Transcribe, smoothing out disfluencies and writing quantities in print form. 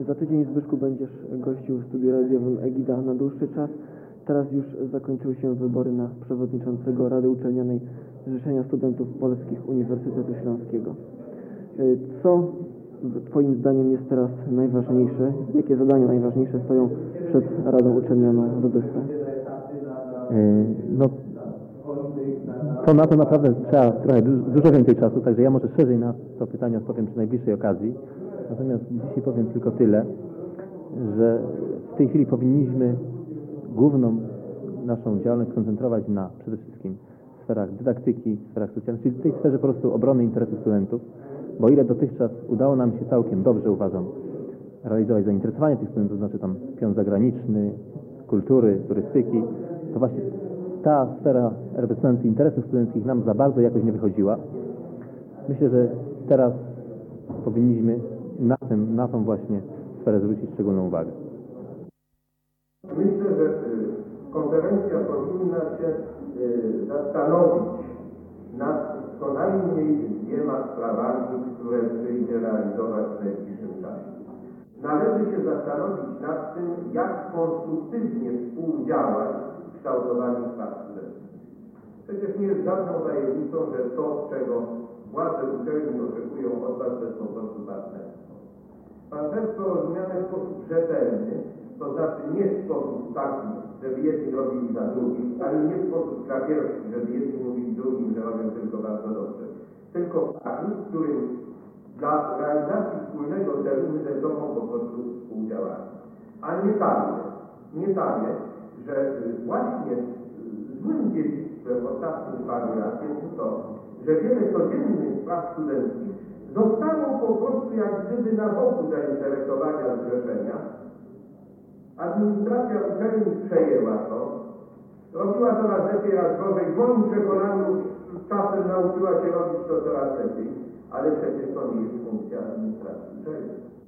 Za tydzień, Zbyszku, będziesz gościł w studiu radiowym Egida na dłuższy czas. Teraz już zakończyły się wybory na przewodniczącego Rady Uczelnianej Zrzeszenia Studentów Polskich Uniwersytetu Śląskiego. Co Twoim zdaniem jest teraz najważniejsze? Jakie zadania najważniejsze stoją przed Radą Uczelnianą w Odesse? To na to naprawdę trzeba trochę dużo więcej czasu, także ja może szerzej na to pytanie odpowiem przy najbliższej okazji. Natomiast dzisiaj powiem tylko tyle, że w tej chwili powinniśmy główną naszą działalność skoncentrować na przede wszystkim sferach dydaktyki, sferach socjalnych, czyli w tej sferze po prostu obrony interesu studentów, bo ile dotychczas udało nam się całkiem dobrze, uważam, realizować zainteresowanie tych studentów, znaczy tam pion zagraniczny, kultury, turystyki, to właśnie ta sfera reprezentująca interesów studenckich nam za bardzo jakoś nie wychodziła. Myślę, że teraz powinniśmy na tą właśnie sferę zwrócić szczególną uwagę. Myślę, że konferencja powinna się zastanowić nad co najmniej dwiema sprawami, które przyjdzie realizować w najbliższym czasie. Należy się zastanowić nad tym, jak konstruktywnie współdziałać w kształtowaniu spraw studenckich. Przecież nie jest żadną tajemnicą, że to, czego władze uczelni oczekują od nas, to jest po prostu partnerstwo. Partnerstwo rozumiane w sposób rzetelny, to znaczy nie w sposób taki, żeby jedni robili za drugich, ale nie w sposób krapierski, żeby jedni mówili drugim, że robią tylko bardzo dobrze. Tylko taki, w którym dla realizacji wspólnego celu my ze sobą po prostu współdziałamy. A nie takie, że właśnie złym dziedzictwem ostatnich paru lat jest to, że wiele codziennych spraw studenckich zostało po prostu jak gdyby na boku zainteresowania zrzeszenia. Administracja uczelni przejęła to, robiła coraz lepiej, raz gorzej. W moim przekonaniu czasem nauczyła się robić to coraz lepiej, ale przecież to nie jest funkcja administracji uczelni.